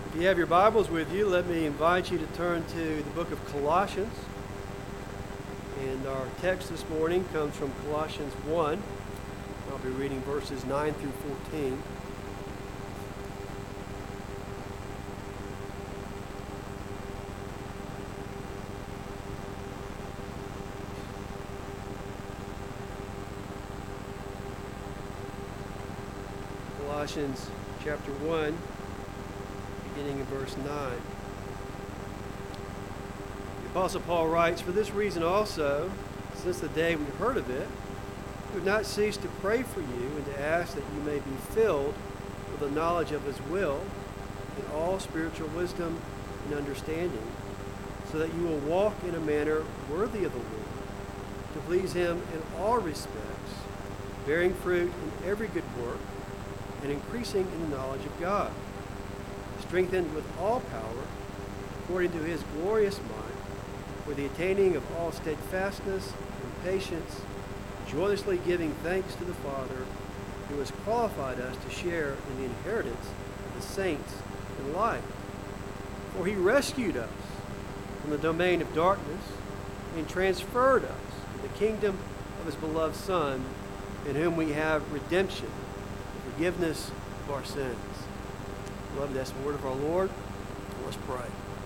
If you have your Bibles with you, let me invite you to turn to the book of Colossians. And our text this morning comes from Colossians 1. I'll be reading verses 9 through 14. Colossians chapter 1, beginning in verse 9. The Apostle Paul writes, "For this reason also, since the day we heard of it, we have not ceased to pray for you and to ask that you may be filled with the knowledge of His will in all spiritual wisdom and understanding, so that you will walk in a manner worthy of the Lord, to please Him in all respects, bearing fruit in every good work, and increasing in the knowledge of God, strengthened with all power, according to His glorious might, for the attaining of all steadfastness and patience, joyously giving thanks to the Father, who has qualified us to share in the inheritance of the saints in light. For He rescued us from the domain of darkness and transferred us to the kingdom of His beloved Son, in whom we have redemption, the forgiveness of our sins." Beloved, that's the word of our Lord. Let's pray.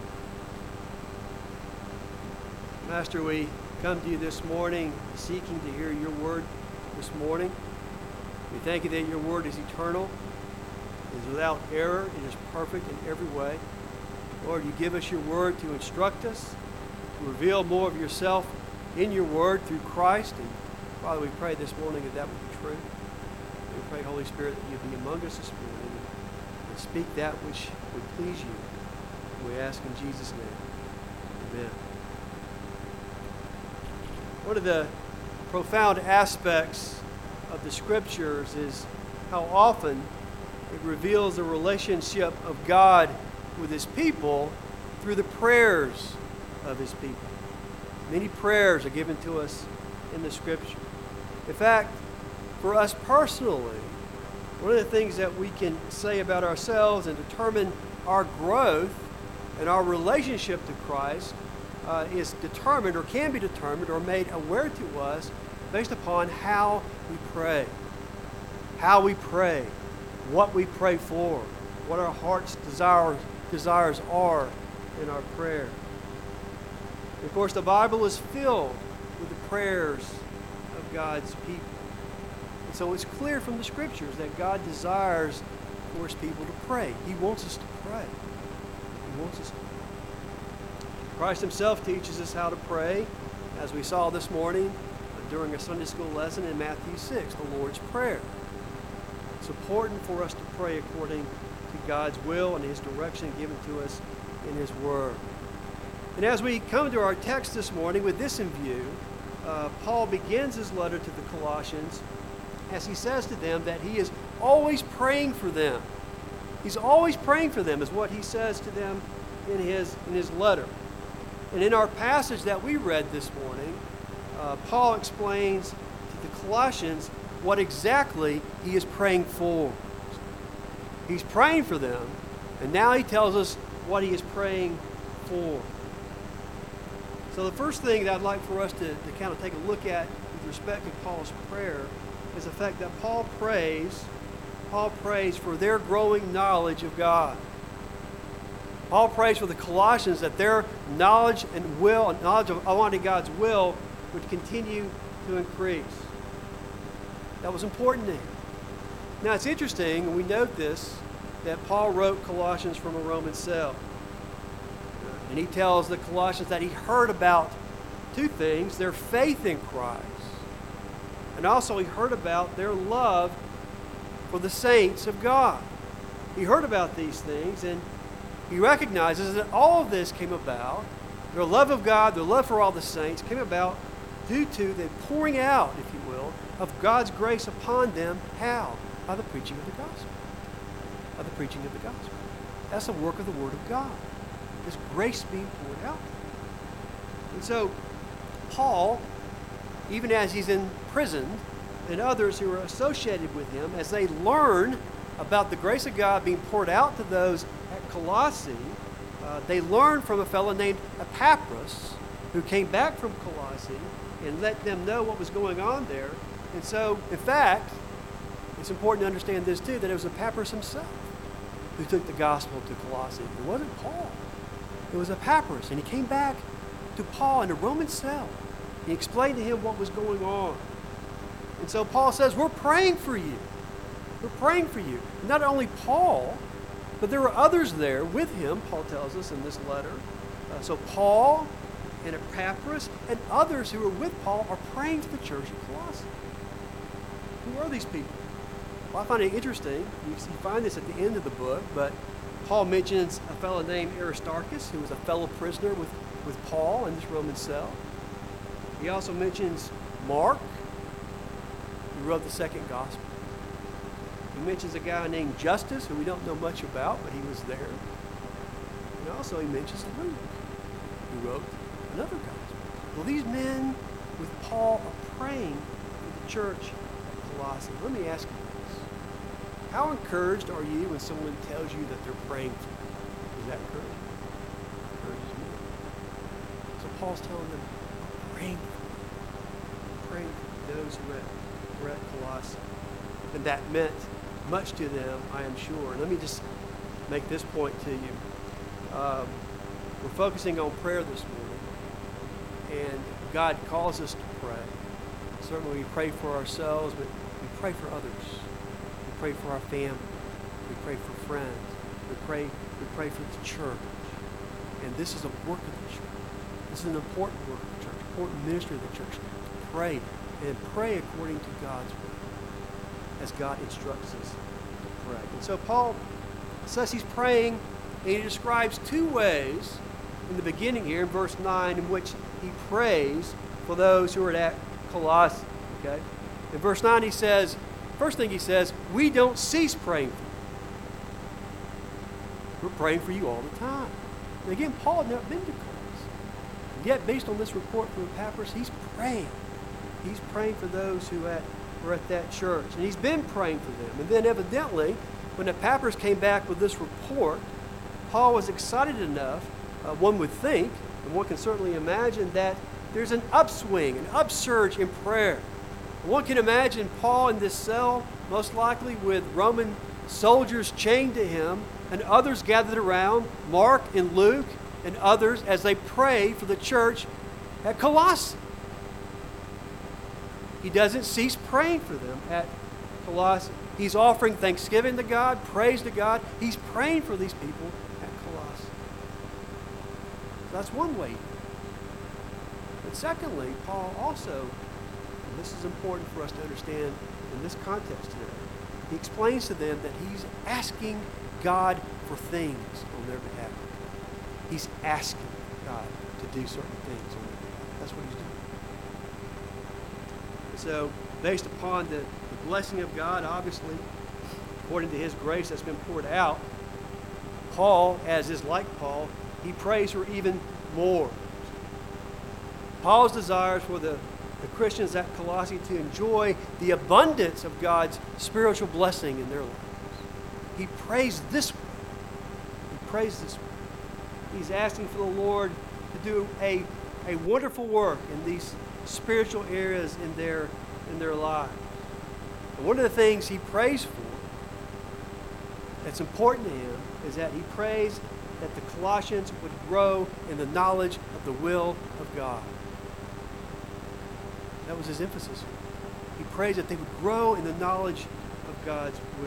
Master, we come to you this morning seeking to hear your word this morning. We thank you that your word is eternal, it is without error, it is perfect in every way. Lord, you give us your word to instruct us, to reveal more of yourself in your word through Christ. And Father, we pray this morning that that would be true. We pray, Holy Spirit, that you be among us this morning and speak that which would please you. We ask in Jesus' name. Amen. One of the profound aspects of the Scriptures is how often it reveals the relationship of God with His people through the prayers of His people. Many prayers are given to us in the Scripture. In fact, for us personally, one of the things that we can say about ourselves and determine our growth and our relationship to Christ is determined, or can be determined, or made aware to us based upon how we pray. How we pray, what we pray for, what our heart's desires are in our prayer. And of course, the Bible is filled with the prayers of God's people. And so it's clear from the Scriptures that God desires for His people to pray. He wants us to pray. He wants us to pray. Christ Himself teaches us how to pray, as we saw this morning during a Sunday school lesson in Matthew 6, the Lord's Prayer. It's important for us to pray according to God's will and His direction given to us in His Word. And as we come to our text this morning with this in view, Paul begins his letter to the Colossians as he says to them that he is always praying for them. He's always praying for them is what he says to them in his letter. And in our passage that we read this morning, Paul explains to the Colossians what exactly he is praying for. He's praying for them, and now he tells us what he is praying for. So the first thing that I'd like for us to kind of take a look at with respect to Paul's prayer is the fact that Paul prays for their growing knowledge of God. Paul prays for the Colossians that their knowledge of Almighty God's will would continue to increase. That was important to him. Now it's interesting, and we note this, that Paul wrote Colossians from a Roman cell. And he tells the Colossians that he heard about two things: their faith in Christ, and also he heard about their love for the saints of God. He heard about these things, and he recognizes that all of this came about, their love of God, their love for all the saints, came about due to the pouring out, if you will, of God's grace upon them. How? By the preaching of the gospel. By the preaching of the gospel. That's the work of the Word of God. This grace being poured out. And so, Paul, even as he's imprisoned, and others who are associated with him, as they learn about the grace of God being poured out to those at Colossae, they learned from a fellow named Epaphras, who came back from Colossae and let them know what was going on there. And so, in fact, it's important to understand this too, that it was Epaphras himself who took the gospel to Colossae. It wasn't Paul. It was Epaphras. And he came back to Paul in a Roman cell. He explained to him what was going on. And so Paul says, we're praying for you. We're praying for you. And not only Paul, but there were others there with him, Paul tells us in this letter. So Paul and Epaphras and others who were with Paul are praying for the church at Colossae. Who are these people? Well, I find it interesting. You find this at the end of the book, but Paul mentions a fellow named Aristarchus, who was a fellow prisoner with Paul in this Roman cell. He also mentions Mark, who wrote the second gospel. He mentions a guy named Justus, who we don't know much about, but he was there. And also he mentions Luke, who wrote another gospel. Well, these men with Paul are praying for the church at Colossae. Let me ask you this. How encouraged are you when someone tells you that they're praying for you? Is that encouraging? It encourages me. So Paul's telling them, praying for you. Praying for those who were at Colossae. And that meant much to them, I am sure. And let me just make this point to you. We're focusing on prayer this morning, and God calls us to pray. Certainly we pray for ourselves, but we pray for others. We pray for our family. We pray for friends. We pray for the church. And this is a work of the church. This is an important work of the church, important ministry of the church. To pray, and pray according to God's will, as God instructs us to pray. And so Paul says he's praying, and he describes two ways in the beginning here in verse 9 in which he prays for those who are at Colossae. Okay? In verse 9 he says, first thing he says, we don't cease praying for you. We're praying for you all the time. And again, Paul had never been to Colossae. And yet, based on this report from Epaphras, he's praying. He's praying for those who were at that church. And he's been praying for them. And then evidently, when Epaphras came back with this report, Paul was excited enough, one would think, and one can certainly imagine, that there's an upswing, an upsurge in prayer. One can imagine Paul in this cell, most likely with Roman soldiers chained to him, and others gathered around, Mark and Luke and others, as they pray for the church at Colossae. He doesn't cease praying for them at Colossae. He's offering thanksgiving to God, praise to God. He's praying for these people at Colossae. So that's one way. But secondly, Paul also, and this is important for us to understand in this context today, he explains to them that he's asking God for things on their behalf. He's asking God to do certain things on their behalf. That's what he's doing. So, based upon the blessing of God, obviously, according to his grace that's been poured out, Paul, as is like Paul, he prays for even more. Paul's desires for the Christians at Colossae to enjoy the abundance of God's spiritual blessing in their lives. He prays this way. He prays this way. He's asking for the Lord to do a wonderful work in these spiritual areas in their lives. And one of the things he prays for that's important to him is that he prays that the Colossians would grow in the knowledge of the will of God. That was his emphasis here. He prays that they would grow in the knowledge of God's will.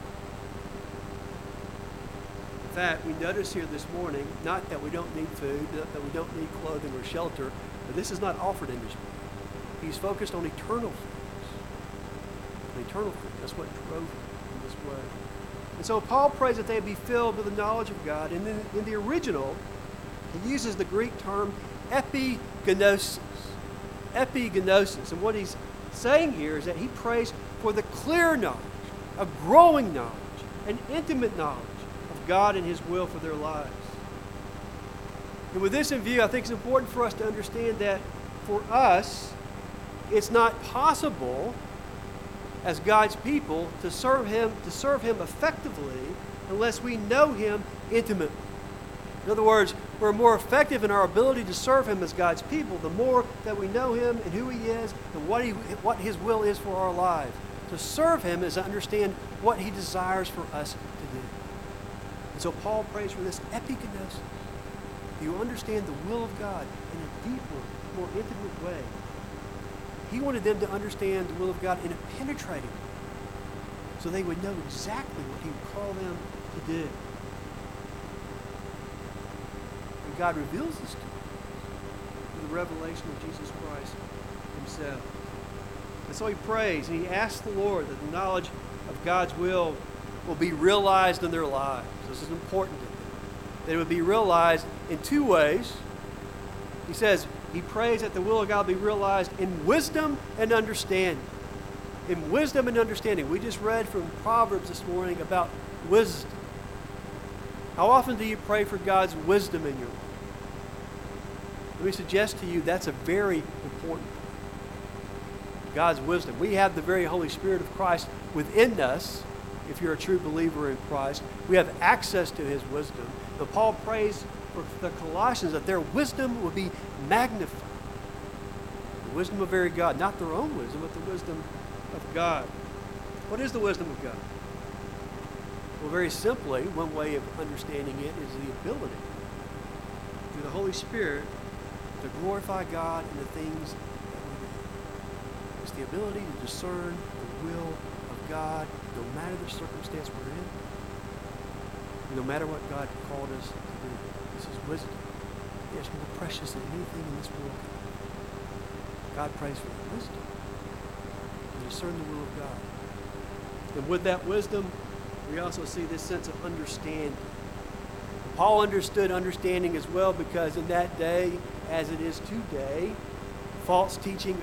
In fact, we notice here this morning, not that we don't need food, not that we don't need clothing or shelter, but this is not offered in this book. He's focused on eternal things. On eternal things. That's what drove him in this way. And so Paul prays that they be filled with the knowledge of God. And then in the original, he uses the Greek term epigenosis. Epigenosis. And what he's saying here is that he prays for the clear knowledge, a growing knowledge, an intimate knowledge of God and his will for their lives. And with this in view, I think it's important for us to understand that for us, it's not possible as God's people to serve him effectively unless we know Him intimately. In other words, we're more effective in our ability to serve Him as God's people the more that we know Him and who He is and what His will is for our lives. To serve Him is to understand what He desires for us to do. And so Paul prays for this epignosis. You understand the will of God in a deeper, more intimate way. He wanted them to understand the will of God in a penetrating way, so they would know exactly what He would call them to do. And God reveals this to them through the revelation of Jesus Christ Himself. And so he prays and he asks the Lord that the knowledge of God's will be realized in their lives. This is important to them. That it would be realized in two ways. He says, he prays that the will of God be realized in wisdom and understanding. In wisdom and understanding. We just read from Proverbs this morning about wisdom. How often do you pray for God's wisdom in your life? Let me suggest to you that's a very important point. God's wisdom. We have the very Holy Spirit of Christ within us. If you're a true believer in Christ, we have access to His wisdom. But Paul prays for the Colossians that their wisdom would be magnified. The wisdom of very God, not their own wisdom, but the wisdom of God. What is the wisdom of God? Well, very simply, one way of understanding it is the ability through the Holy Spirit to glorify God in the things that we do. It's the ability to discern the will of God no matter the circumstance we're in, no matter what God called us to do. This is wisdom. It's more precious than anything in this world. God prays for the wisdom to discern the will of God. And with that wisdom, we also see this sense of understanding. Paul understood understanding as well because in that day, as it is today, false teaching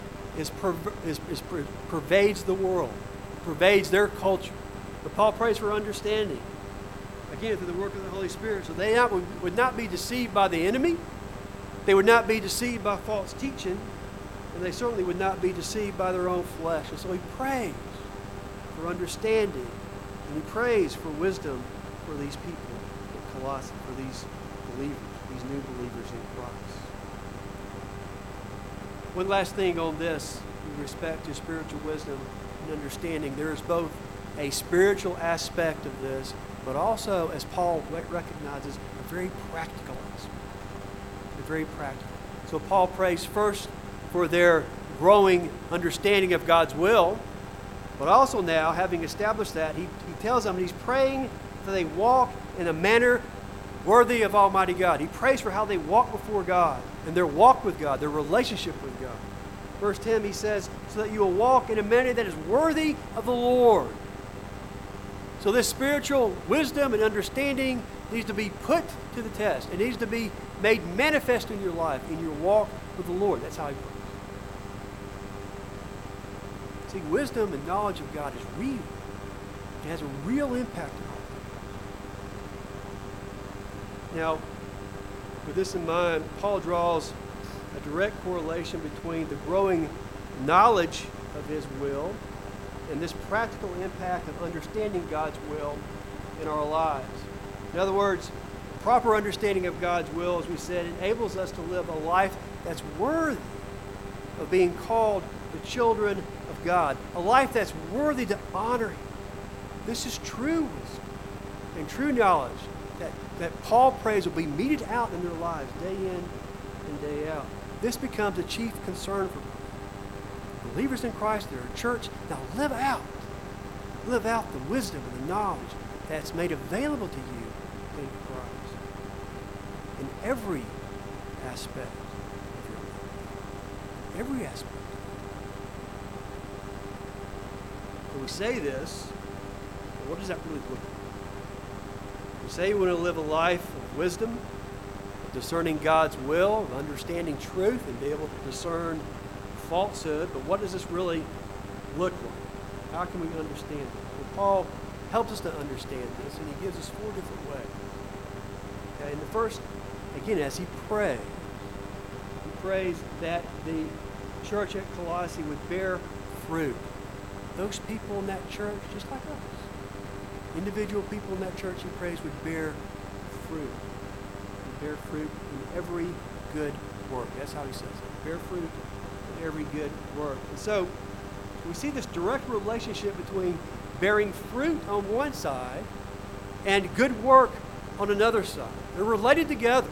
pervades the world, pervades their culture. But Paul prays for understanding, again, through the work of the Holy Spirit, so they would not be deceived by the enemy, they would not be deceived by false teaching, and they certainly would not be deceived by their own flesh. And so he prays for understanding, and he prays for wisdom for these people in Colossae, for these believers, these new believers in Christ. One last thing on this, with respect to spiritual wisdom and understanding. There is both a spiritual aspect of this, but also, as Paul recognizes, a very practical aspect. Very practical. So Paul prays first for their growing understanding of God's will, but also now, having established that, he tells them he's praying that they walk in a manner worthy of Almighty God. He prays for how they walk before God and their walk with God, their relationship with God. Verse 10, he says, so that you will walk in a manner that is worthy of the Lord. So this spiritual wisdom and understanding needs to be put to the test. It needs to be made manifest in your life, in your walk with the Lord. That's how he prays. See, wisdom and knowledge of God is real. It has a real impact on our life. Now, with this in mind, Paul draws a direct correlation between the growing knowledge of his will and this practical impact of understanding God's will in our lives. In other words, proper understanding of God's will, as we said, enables us to live a life that's worthy of being called the children of God, a life that's worthy to honor Him. This is true wisdom and true knowledge that Paul prays will be meted out in their lives day in and day out. This becomes a chief concern for believers in Christ, they're a church. Now live out the wisdom and the knowledge that's made available to you in Christ in every aspect of your life. Every aspect. When we say this, what does that really look like? We say we want to live a life of wisdom, of discerning God's will, of understanding truth, and be able to discern falsehood, but what does this really look like? How can we understand it? Well, Paul helps us to understand this, and he gives us 4 different ways. Okay, and the first, again, as he prays that the church at Colossae would bear fruit. Those people in that church, just like us, individual people in that church, he prays, would bear fruit. Would bear fruit in every good work. That's how he says it. Bear fruit in every good work. And so we see this direct relationship between bearing fruit on one side and good work on another side. They're related together.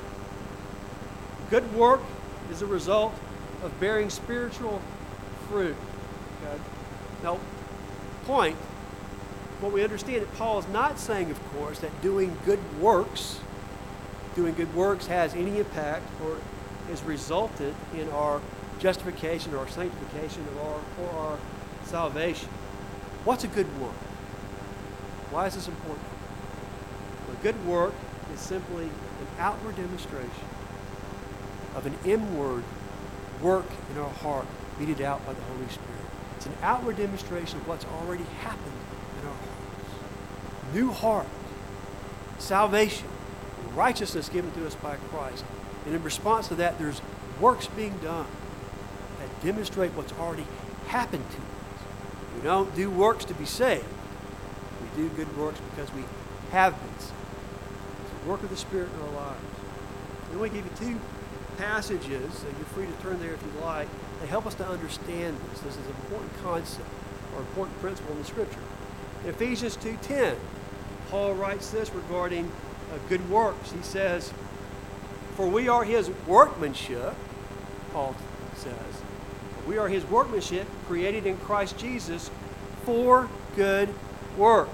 Good work is a result of bearing spiritual fruit. Okay? Now, point, what we understand that Paul is not saying, of course, that doing good works has any impact or has resulted in our justification or our sanctification or our salvation. What's a good work? Why is this important? A good work is simply an outward demonstration of an inward work in our heart meted out by the Holy Spirit. It's an outward demonstration of what's already happened in our hearts. New heart, salvation, righteousness given to us by Christ. And in response to that, there's works being done that demonstrate what's already happened to us. We don't do works to be saved. We do good works because we have been saved. It's the work of the Spirit in our lives. And we give you two passages, you're free to turn there if you like, they help us to understand this. This is an important concept or important principle in the Scripture. In Ephesians 2:10, Paul writes this regarding good works. He says, "For we are his workmanship," Paul says, "we are his workmanship created in Christ Jesus for good works."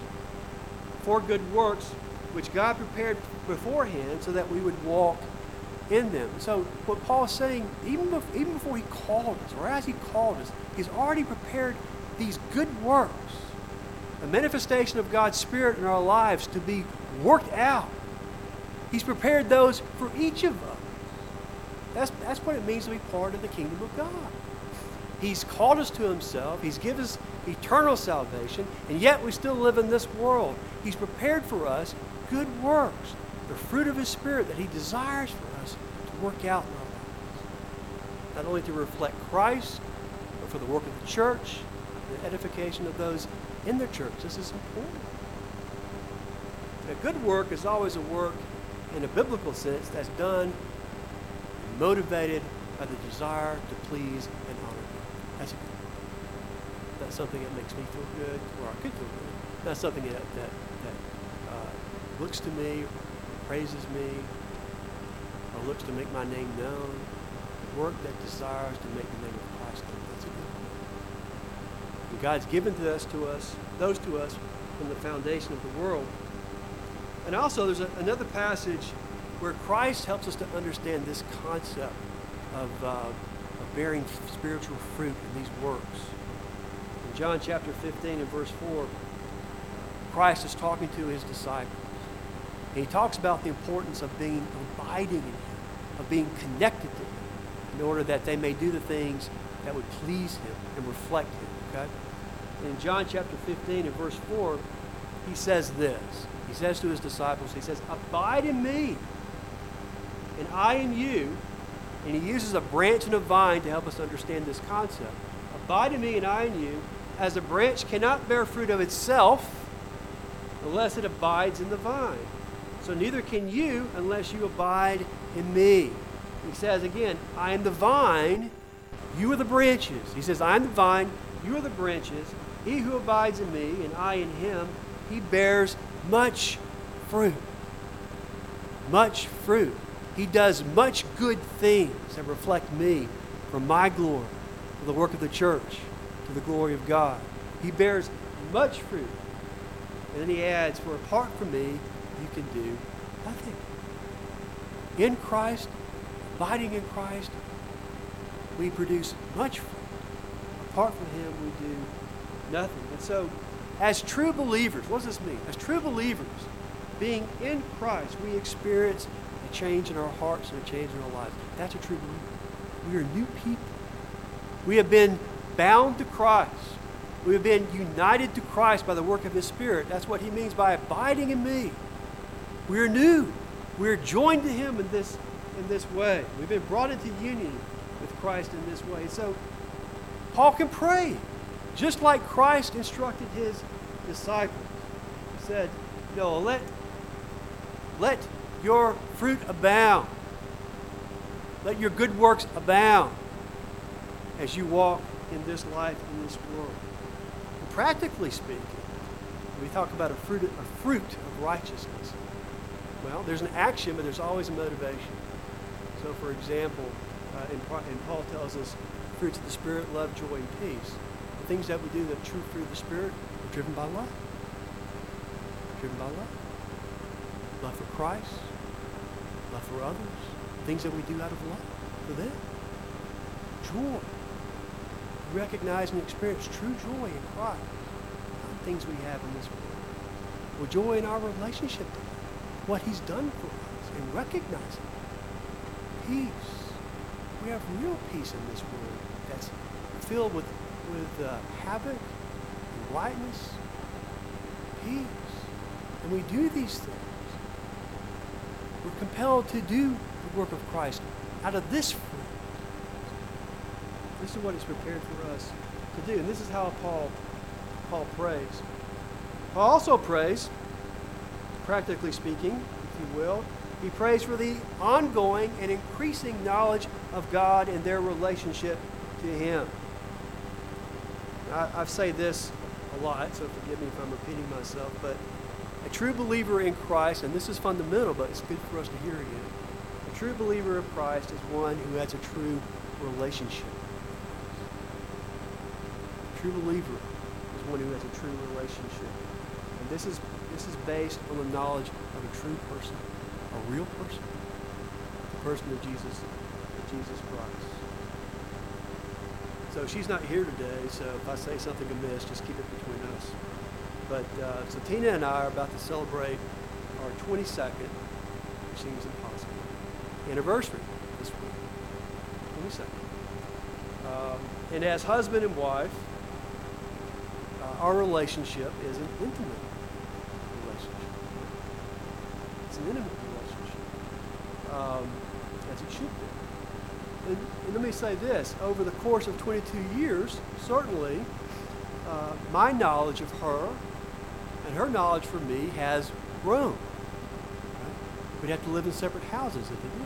For good works, which God prepared beforehand so that we would walk in them. So what Paul is saying, even before he called us, or as he called us, he's already prepared these good works, a manifestation of God's Spirit in our lives to be worked out. He's prepared those for each of us. That's what it means to be part of the kingdom of God. He's called us to himself. He's given us eternal salvation, and yet we still live in this world. He's prepared for us good works, the fruit of his Spirit that he desires for us to work out in our lives. Not only to reflect Christ, but for the work of the church, the edification of those in the church. This is important. A good work is always a work in a biblical sense that's done and motivated by the desire to please and honor God. That's a good work. That's something that makes me feel good, or I could feel good. Not something that looks to me, or praises me, or looks to make my name known. Work that desires to make the name of Christ known. That's a good work. And God's given those to us from the foundation of the world. And also there's another passage where Christ helps us to understand this concept of bearing spiritual fruit in these works. In John chapter 15 and verse 4, Christ is talking to his disciples. And he talks about the importance of abiding in him, of being connected to him, in order that they may do the things that would please him and reflect him. Okay? In John chapter 15 and verse 4, he says this. He says to his disciples, he says, "Abide in me, and I in you." And he uses a branch and a vine to help us understand this concept. "Abide in me, and I in you, as a branch cannot bear fruit of itself unless it abides in the vine. So neither can you unless you abide in me." He says again, "I am the vine, you are the branches." He says, "I am the vine, you are the branches. He who abides in me, and I in him, he bears much fruit." Much fruit. He does much good things that reflect me for my glory, for the work of the church, to the glory of God. He bears much fruit. And then he adds, "For apart from me, you can do nothing." In Christ, abiding in Christ, we produce much fruit. Apart from him, we do nothing. And so, as true believers, what does this mean? As true believers, being in Christ, we experience a change in our hearts and a change in our lives. That's a true believer. We are new people. We have been bound to Christ. We have been united to Christ by the work of his Spirit. That's what he means by abiding in me. We are new. We are joined to him in this way. We've been brought into union with Christ in this way. So Paul can pray, just like Christ instructed his disciples. said, let your fruit abound. Let your good works abound as you walk in this life, in this world. And practically speaking, we talk about a fruit of righteousness. Well, there's an action, but there's always a motivation. So, for example, and Paul tells us, fruits of the Spirit, love, joy, and peace. The things that we do, the true fruit of the Spirit, are driven by love. Driven by love. Love for Christ, love for others, things that we do out of love for them. Joy. Recognize and experience true joy in Christ, not things we have in this world. Well, joy in our relationship to Him, what He's done for us, and recognizing peace. We have real peace in this world that's filled with havoc and rightness, peace. And we do these things. We're compelled to do the work of Christ out of this fruit. This is what He's prepared for us to do. And this is how Paul prays. Paul also prays, practically speaking, if you will. He prays for the ongoing and increasing knowledge of God and their relationship to Him. I say this a lot, so forgive me if I'm repeating myself, but a true believer in Christ, and this is fundamental, but it's good for us to hear again. A true believer of Christ is one who has a true relationship. A true believer is one who has a true relationship. And this is based on the knowledge of a true person, a real person, the person of Jesus Christ. So she's not here today, so if I say something amiss, just keep it between us. But so Tina and I are about to celebrate our 22nd, which seems impossible, anniversary this week. 22nd. And as husband and wife, our relationship is an intimate relationship. It's an intimate relationship, as it should be. And let me say this, over the course of 22 years, certainly, my knowledge of her and her knowledge for me has grown. Right? We'd have to live in separate houses if it did.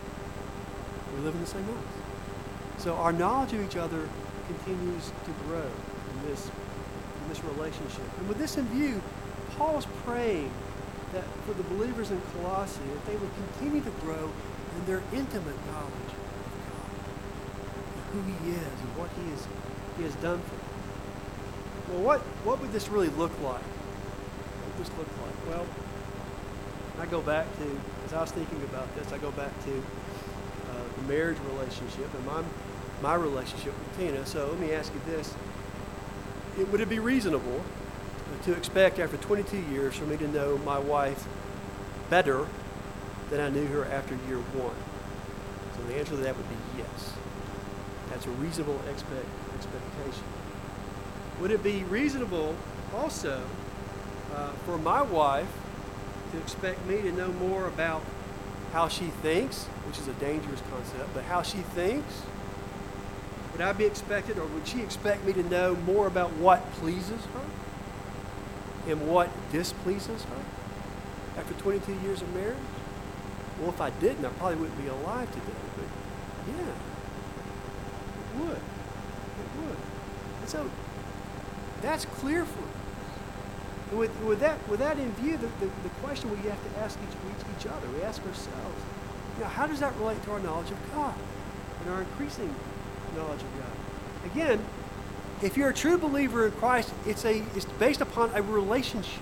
We live in the same house. So our knowledge of each other continues to grow in this relationship. And with this in view, Paul's praying that for the believers in Colossae, that they would continue to grow in their intimate knowledge of God, and who He is and what He has done for them. Well, what would this really look like? What would this look like? Well, I go back to, as I was thinking about this, I go back to the marriage relationship and my relationship with Tina. So let me ask you this. Would it be reasonable to expect after 22 years for me to know my wife better than I knew her after year one? So the answer to that would be yes. That's a reasonable expectation. Would it be reasonable also for my wife to expect me to know more about how she thinks, which is a dangerous concept, but how she thinks? Would I be expected, or would she expect me to know more about what pleases her and what displeases her after 22 years of marriage? Well, if I didn't, I probably wouldn't be alive today, but yeah, it would. It would. And so that's clear for us. And with that in view, the question we have to ask each other, we ask ourselves, how does that relate to our knowledge of God and our increasing knowledge of God? Again, if you're a true believer in Christ, it's based upon a relationship.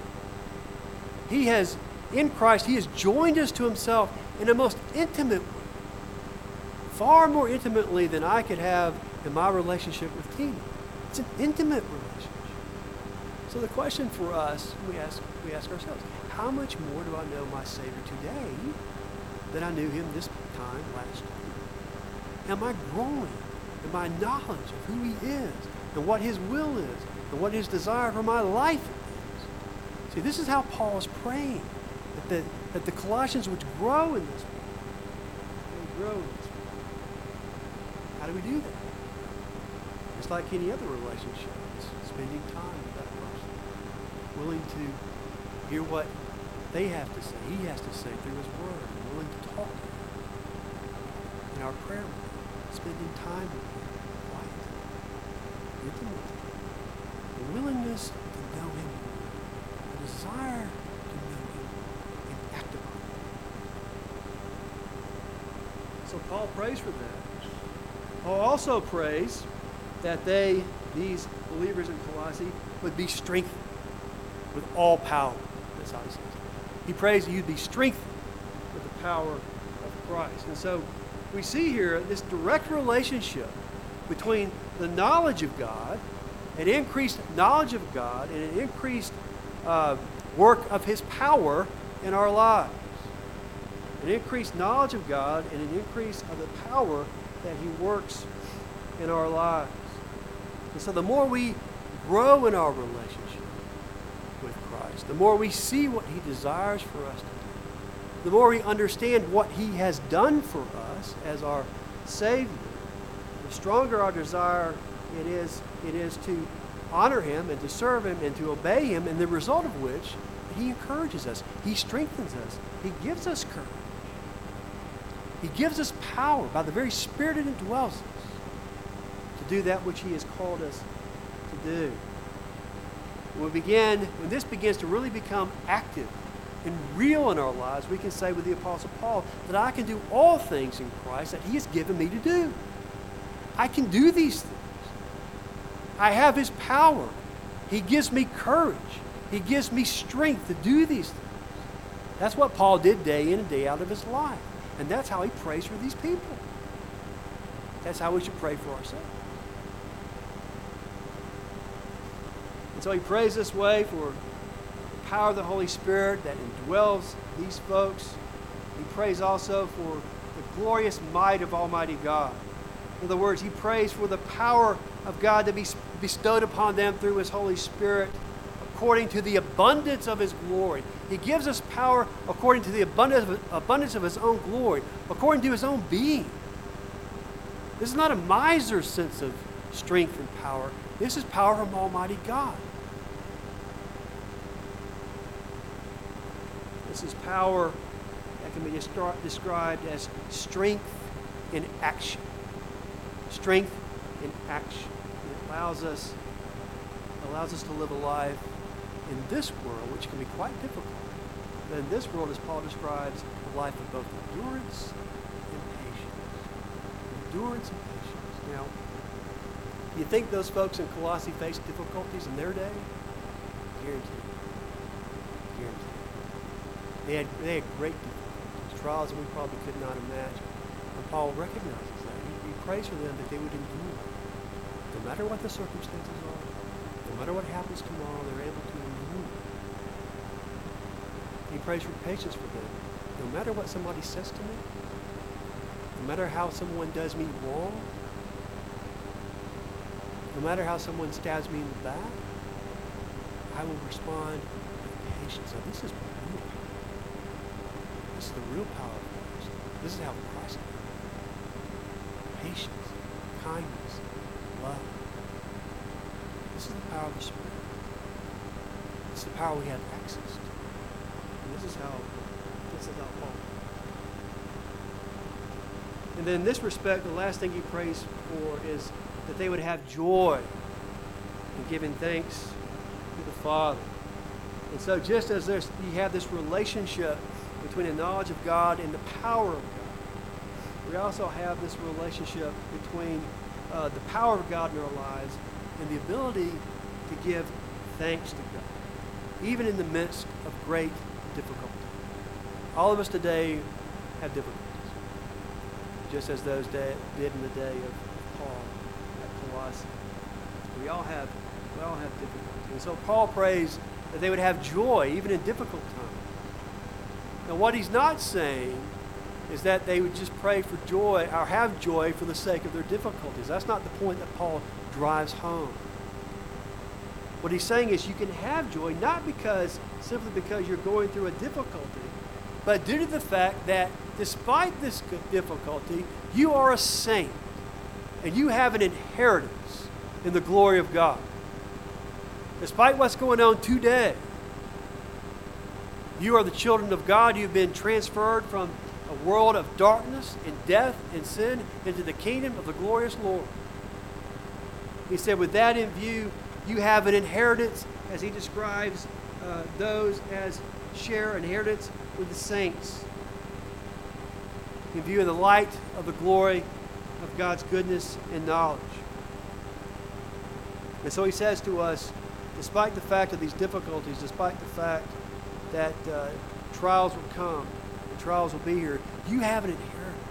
In Christ, He has joined us to Himself in a most intimate way, far more intimately than I could have in my relationship with Tina. It's an intimate relationship. So the question for us, we ask ourselves, how much more do I know my Savior today than I knew Him this time last year? Am I growing in my knowledge of who He is and what His will is and what His desire for my life is? See, this is how Paul is praying, that the Colossians would grow in this way. They would grow in this way. How do we do that? It's like any other relationship. It's spending time with that person, willing to hear what they have to say. He has to say through His Word. We're willing to talk to Him in our prayer with Him, spending time with Him, quiet, intimate. The willingness to know Him, the desire to know Him, and act upon it. So Paul prays for that. Paul also prays that these believers in Colossae, would be strengthened with all power. That's how he says it. He prays that you'd be strengthened with the power of Christ. And so we see here this direct relationship between the knowledge of God, an increased knowledge of God, and an increased work of His power in our lives. An increased knowledge of God and an increase of the power that He works in our lives. And so the more we grow in our relationship with Christ, the more we see what He desires for us to do, the more we understand what He has done for us as our Savior, the stronger our desire it is to honor Him and to serve Him and to obey Him, and the result of which He encourages us. He strengthens us. He gives us courage. He gives us power by the very Spirit that indwells us to do that which He has called us to do. When this begins to really become active and real in our lives, we can say with the Apostle Paul that I can do all things in Christ that He has given me to do. I can do these things. I have His power. He gives me courage. He gives me strength to do these things. That's what Paul did day in and day out of his life. And that's how he prays for these people. That's how we should pray for ourselves. And so he prays this way for the power of the Holy Spirit that indwells these folks. He prays also for the glorious might of Almighty God. In other words, he prays for the power of God to be bestowed upon them through His Holy Spirit according to the abundance of His glory. He gives us power according to the abundance of His own glory, according to His own being. This is not a miser's sense of strength and power. This is power from Almighty God. This is power that can be described as strength in action. Strength in action. It allows us to live a life in this world, which can be quite difficult. But in this world, as Paul describes, a life of both endurance and patience. Endurance and patience. Now, do you think those folks in Colossae faced difficulties in their day? Guaranteed. They had great difficulties, trials that we probably could not imagine. And Paul recognizes that. He prays for them that they would endure. No matter what the circumstances are, no matter what happens tomorrow, they're able to endure. He prays for patience for them. No matter what somebody says to me, no matter how someone does me wrong, no matter how someone stabs me in the back, I will respond with patience. Now, this is real power. This is the real power of Christ. This is how Christ lived. Patience, kindness, love. This is the power of the Spirit. This is the power we have access to. And this is how Paul. And then in this respect, the last thing he prays for is that they would have joy in giving thanks to the Father. And so just as you have this relationship between the knowledge of God and the power of God, we also have this relationship between the power of God in our lives and the ability to give thanks to God, even in the midst of great difficulty. All of us today have difficulties, just as those did in the day of Paul at Colossae. We all have difficulty. And so Paul prays that they would have joy even in difficult times. Now what he's not saying is that they would just pray for joy or have joy for the sake of their difficulties. That's not the point that Paul drives home. What he's saying is you can have joy not simply because you're going through a difficulty, but due to the fact that despite this difficulty, you are a saint and you have an inheritance in the glory of God. Despite what's going on today, You are the children of God. You've been transferred from a world of darkness and death and sin into the kingdom of the glorious Lord. He said, with that in view, you have an inheritance, as he describes those as share inheritance with the saints. In view of the light of the glory of God's goodness and knowledge. And so he says to us, despite the fact of these difficulties, despite the fact that trials will come, and trials will be here, you have an inheritance.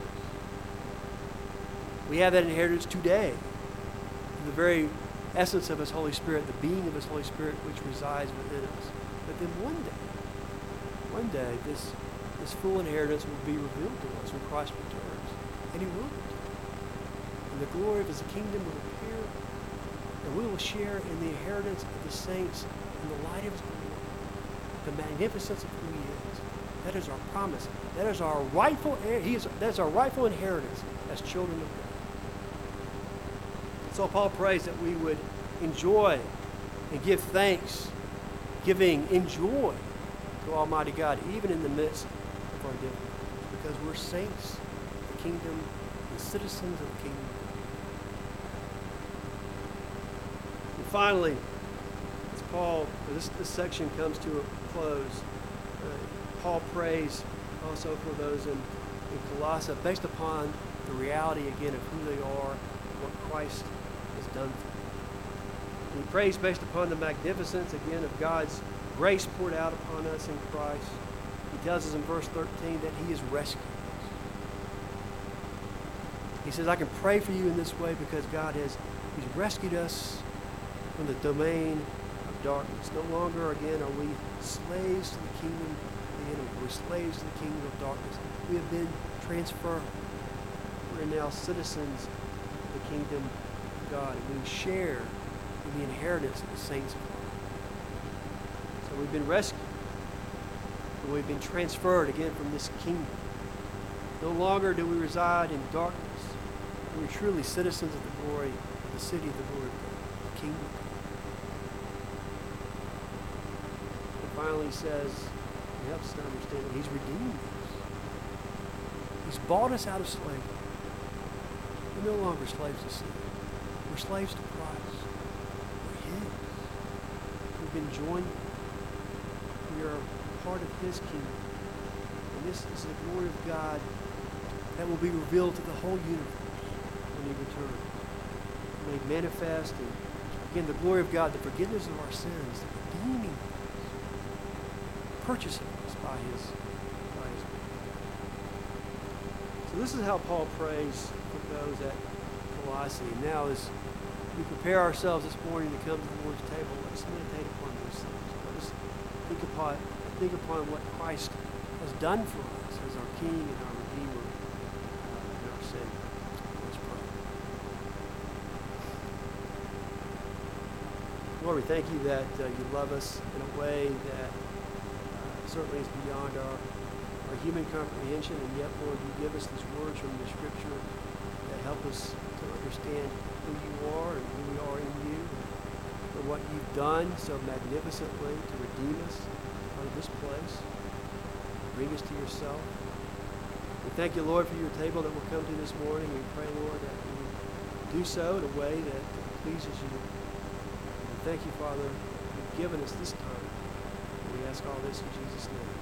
We have that inheritance today. The very essence of His Holy Spirit, the being of His Holy Spirit which resides within us. But then one day, this full inheritance will be revealed to us when Christ returns. And He will return. And the glory of His kingdom will appear, and we will share in the inheritance of the saints in the light of His glory, the magnificence of who He is. That is our promise. That is our rightful that is our rightful inheritance as children of God. So Paul prays that we would enjoy and give thanks, enjoy to Almighty God, even in the midst of our difficulties, because we're saints of the kingdom and citizens of the kingdom. And finally, as this section comes to a close, Paul prays also for those in Colossae, based upon the reality again of who they are, what Christ has done for them. And he prays based upon the magnificence again of God's grace poured out upon us in Christ. He tells us in verse 13 that He has rescued us. He says, I can pray for you in this way because He's rescued us from the domain of darkness. No longer again are we slaves to the kingdom of the enemy. We're slaves to the kingdom of darkness. We have been transferred. We're now citizens of the kingdom of God, and we share in the inheritance of the saints of God. So we've been rescued, and we've been transferred again from this kingdom. No longer do we reside in darkness. We're truly citizens of the glory of the city of the Lord, the kingdom of God. And finally he says, he helps us to understand that He's redeemed us. He's bought us out of slavery. We're no longer slaves to sin. We're slaves to Christ. We're His. We've been joined. We are part of His kingdom. And this is the glory of God that will be revealed to the whole universe when He returns. Made manifest, and again, the glory of God, the forgiveness of our sins, the redeeming of us, purchasing us by His blood. So this is how Paul prays for those at Colossae. Now, as we prepare ourselves this morning to come to the Lord's table, let's meditate upon those things. Let us think upon what Christ has done for us as our King and our Redeemer and our Savior. Let's pray. Lord, we thank You that You love us in a way that certainly is beyond our human comprehension, and yet, Lord, You give us these words from the Scripture that help us to understand who You are and who we are in You, and what You've done so magnificently to redeem us out of this place, bring us to Yourself. We thank You, Lord, for Your table that we'll come to this morning. We pray, Lord, that we do so in a way that pleases You. And thank You, Father, You've given us this time. We ask all this in Jesus' name.